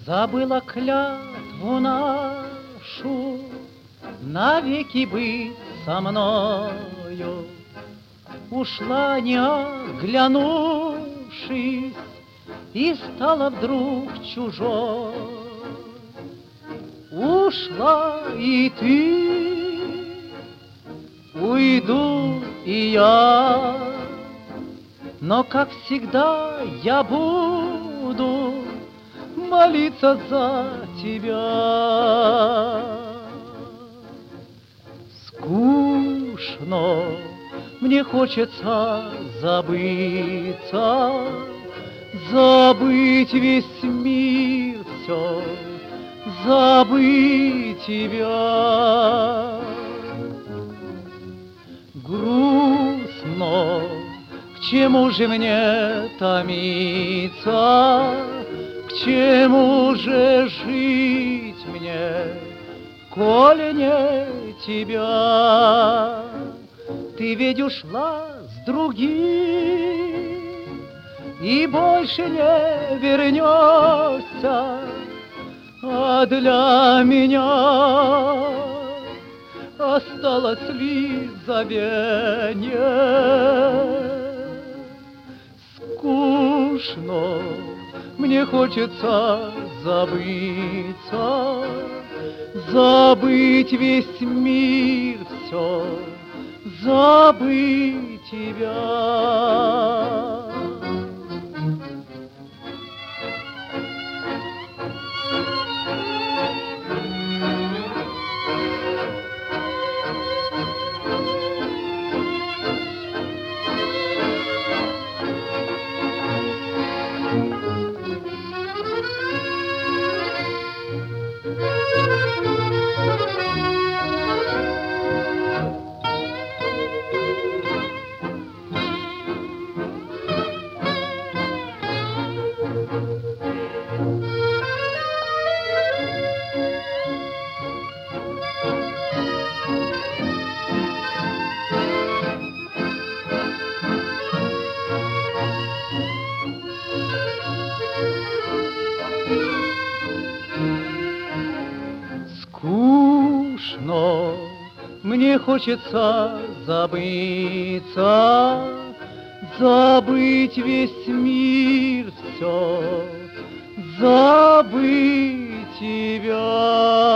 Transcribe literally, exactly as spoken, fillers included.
Забыла клятву нашу навеки быть со мною. Ушла, не оглянувшись, и стала вдруг чужой. Ушла и ты, уйду и я, но, как всегда, я буду молиться за тебя. Скучно, мне хочется забыться, забыть весь мир, все, забыть тебя. Грустно, к чему же мне томиться, к чему же жить мне, коли не тебя? Ты ведь ушла с другим и больше не вернешься, а для меня осталось лишь забвение. Скучно, мне хочется забыться, забыть весь мир, все, забыть тебя. Скучно, мне хочется забыться, забыть весь мир, все, забыть тебя.